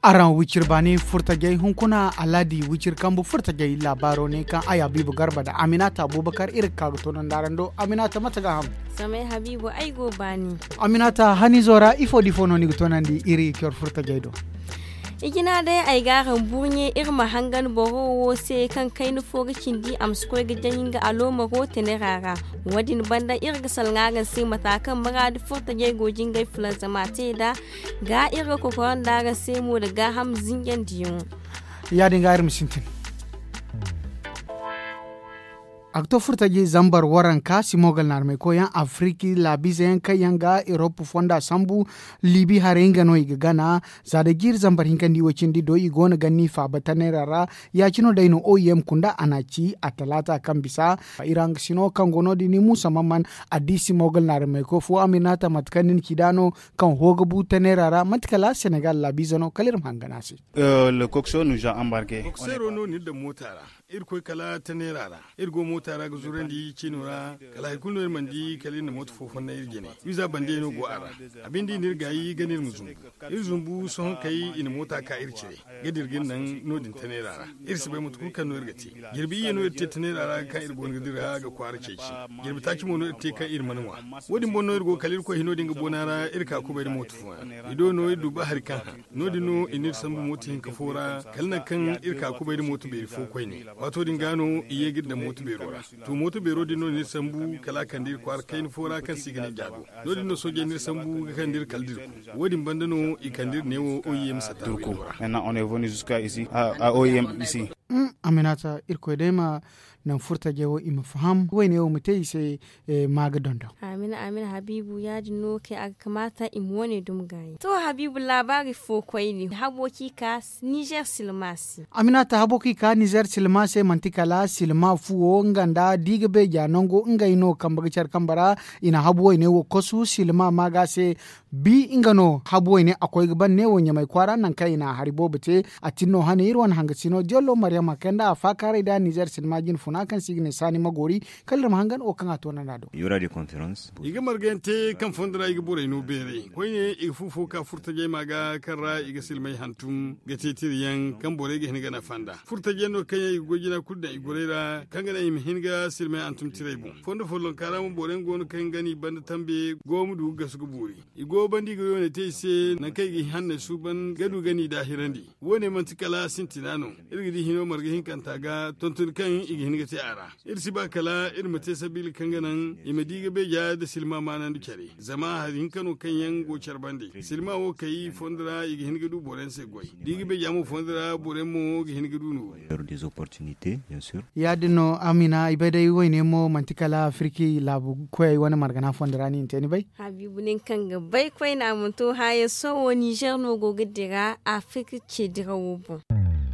aran wicir bani furtage hunkuna aladi wicir kambu furtage labaro ne kan aya bibu garba da aminata abubakar irin karutonan darando aminata mataga ham samai habibu aigo bani aminata hani zora ifo difono ni gutonandi iri kyor furtage do igina dai ai garan bunye irma hangan borowo se kan kai nu fogicin di amsko ga janinga aloma rote ne rara wadin banda irga salngagan sai matakan maradi furta je gojin gai fulan zamate da ga irga kokoran daga sai mu da ga hamzin yan diyon ya dinga irin sintin akto furtaji zambar waran ka simogal narme ko yan afriki labize yan kayanga europe fonda sambu libi harenga no igana zada gir zambar hinkandi wacindi do igona ganni fa batanerara ya chino daino OEM kunda anachi atalata kambisa irang sino kangono di ni musa mamman adi simogal narme ko fu aminata matkanin kidano kan hoga butanerara matkala senegal labize no kalir manganasi le coxo nous a embarqué coxero no ni da motara irko kala tanerara irgo motara ga zurandi cinura kala kulno mandi kalin na moto fofon na irgene wiza bande no go ara abindi nirgayi ganir muzumbu irzumbu son kai ina mota ka ircire gadirgin nan nodin tanerara irsi bai mutu kan no irgati girbi yeno irte tanerara ka irgo ngadira ga kwarce shi girbi taki mono irte ka irmanwa wodin bonno irgo kalir ko hino dinga bonara irka ku bai moto fo ido no idu bahar kan nodino inir sambu motin ka fora kalna kan irka ku bai moto bai fo koi ne wato dingano iye gidda moto bai rora to moto bero dino ni sambu kala kandir kwar kain fora kan sigane jago no dino soje ni sambu kandir kaldir ku wodin bandano ikandir newo OEM sata turco maintenant on est venu jusqu'à ici à OEM ici aminata irko dema nan furta jewo ima faham wayne o mutei sai maga dondo amin habibu ya dino kai aka kamata in wone dum gayi to habibu labari fo koyni haboki ka Niger silmasi aminata haboki ka Niger silmasi mantikala silma fuo nganda digbe janongo ngaino kambagichar kambara ina habo ne wo kosu silma maga se bi ingano habo ne akoy gaban ne wonya mai kwara nan kai na haribo bete atinno hane irwan hangasino jollo maryama kenda afakare da Niger silma jin funa kan signe sani magori kallar mahangan o kan atona nado yura de conférence iga margante kan fondra iga bore no bere koyne iga fufo ka furta je maga karra iga silmai hantum gatetir yan kan bore ga hinga na fanda furta je no kanya iga gojina kudda igorera kan ga im hinga silmai antum tirebo fondo follon karamu bore ngono kan gani banda tambe gomu du gasugo buri igo bandi go yone tese na kai gi hanne suban gadu gani da hirandi wone mantikala sintinano irgidi hino marga hinkanta ga tontun kan iga hinga te ara irsi ba kala irmate sabil kanganan imadiga be ya da silma manan dukare zama hadin kano kan yan gocar bande silma wo kai fondra iga hinga du boren se goy diga be ya mo fondra boren mo ga hinga du no des opportunités bien sûr ya dino amina ibadai wayne mo mantikala afriki labu koy wani margana fondra ni inteni bai habibu nin kan ga bai koy na mun to haye so Niger no go gidira afriki ce dira wobo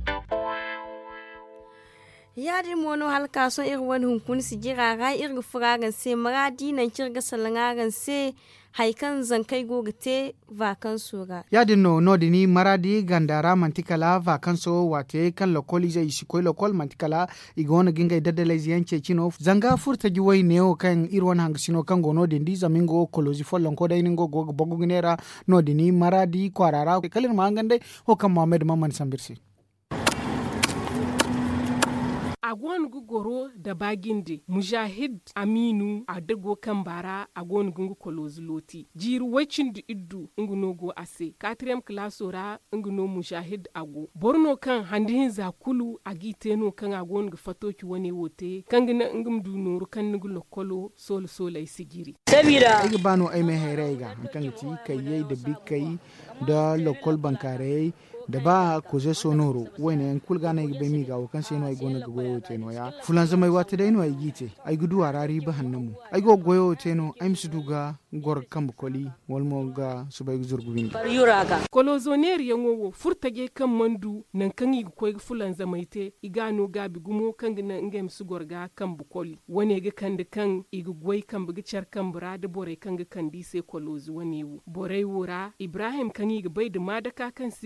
yadi mono halka so wani hunkun si jira ga irga furagan se maradi nan kirga salangagan se haikan zankai gogate vakan sura yadi no dini maradi gandara mantikala vakan so wate kan lokoli zai shi koi lokol mantikala igona ginga dadale ziyance chino zanga furta giwai neo kan irwan hangsino kan gono dindi zamingo kolozi follon ko dai ningo go bogugnera no dini maradi kwarara kalin mangande ho kan Mohamed Mamman Sambirsi agon gugoro da baginde mujahid aminu a dago kan bara agon gungu kolozloti jiru wacin da iddu ngunogo ase 4e klasora nguno mujahid ago borno kan handihin zakulu agiteno kan agon ga fatoki wani wote kan gina ngum du noru kan nugu lokolo sol sigiri sabira igi bano ay me herega kan ti kayye da bikai da lokol bankare da ba ko ze sonoro wene en kulgana igi be mi ga kan seno ay gona ga goyo teno ya fulan zamai wata dai no ay gite ay gudu arari ba hannamu ay go goyo teno ay msuduga gor kambu koli walmo ga subay zurgu windi yuraga kolozoner yango furtage kan mandu nan kan igi koy fulan zamaite igano gabi gumo kan gina ngem sugorga kan bukoli wane ga kan da kan igi goy kan bugi char kan burada bore kan ga kan dise kolozu wane wu bore wura ibrahim kan igi bai da madaka kan signe dan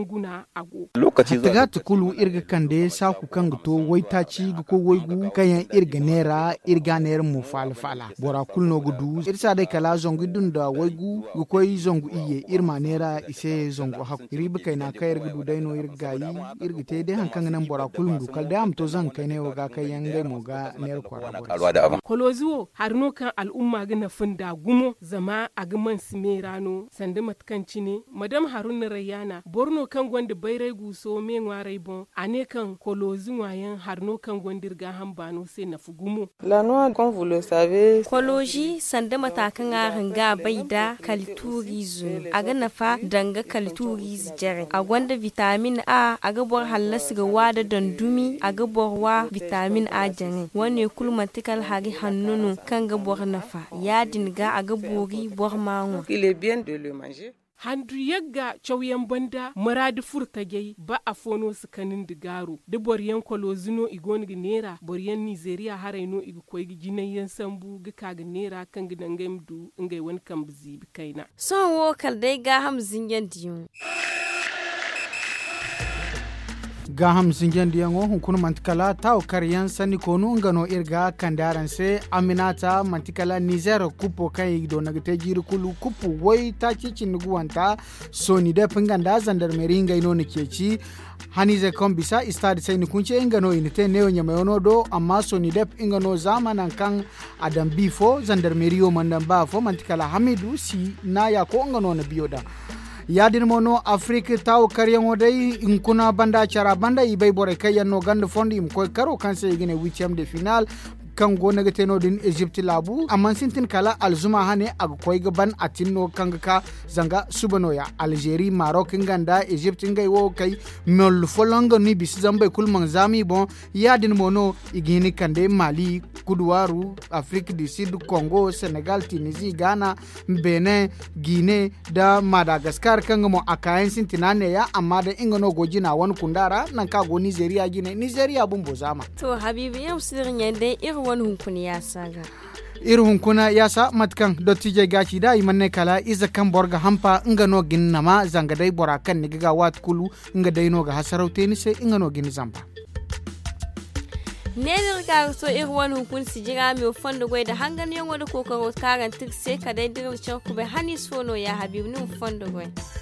hanguna ago taga tukulu irga kande sa ku kan to waita ci ko waigu kayan irga nera irga ner mu fala bora kulno gudu irsa dai kala zongu dunda waigu go koy zongu iye irma nera ise zongu hak riba kai na kai irga dudai no irga yi irga te dai hankan nan bora kulnu kal da am to zan kai ne ga kayan gai mu ga ner kwara kolozuwo harno kan al'umma ga na funda gumo zama a gaman simerano sanda matkanci ne madam haruna rayana borno kan gwanda bairai guso me ngwarai bon ane kan kolozu wayan harno kan gwandirga hambano sai na fugumo la noix comme vous le savez koloji sanda matakan hanga baida kalturizu aga nafa danga kalturizu jere a gwanda vitamin A aga bor hallas ga wada dandumi aga borwa vitamin A jene wanne kulmantikal hagi hannunu kan ga bor nafa ya dinga aga bori bor manwo il est bien de le manger. handu yagga chawyan banda maradi furtage ba a fono sakanin digaru da boryan kolozino igon gnera boryan Nigeria haraino igu koy ginayen sambu ga kaga nera kan gidan gamdu ngai wan kan bizi kaina so wo kal dai ga hamzin yandiyo ga hamsin gendi yango hunkunu mantikala taw karyan sani konu ngano irga kandaran se aminata mantikala Niger kupo kai do nagate jiru kulu kupu wai ta cici nuguwanta so ni da pinganda zandarmeri ngai no nikeci hanize kombisa istadi sai ni kunce ingano inite neo nyamayono do amma so ni dep ingano zamanan kan adam bifo zandarmeri yo mandan bafo mantikala hamidu si na ya ko ngano na biyoda yadin mono Afrique taw karyan odai in kuna banda cara banda ibai bore kayan no ganda fondi im koy karo kan sai gine 8e de final kan go naga teno din Egypt labu amma sintin kala alzuma hane ag koy gaban atinno kanga ka zanga subano ya Algerie Maroc nganda Egypt ngai wo kai mol folongo ni bis zambe kulman zami bon yadin mono igini kande Mali Kudwaru Afrique du Sud Congo Senegal Tunisie Ghana Benin Guinée da Madagascar kanga mo akayen sintinane ya amma da ingano gojina wani kundara nan ka go Nigeria gine Nigeria bumbo zama to habibi yau sirin yande wani hunkuni ya saga irin hunkuna ya sa matkan dottije gaci da imanne kala iza kan borga hampa inga no ginnama zanga dai bora kan ni ga wat kulu inga dai no ga hasaraute ni sai inga no gin zamba ne dirga so irin wani hukun si jira mi fondo goy da hangan yon wada kokaro karan tik sai ka dai dirga ku be hanis fono ya habibu ni fondo goy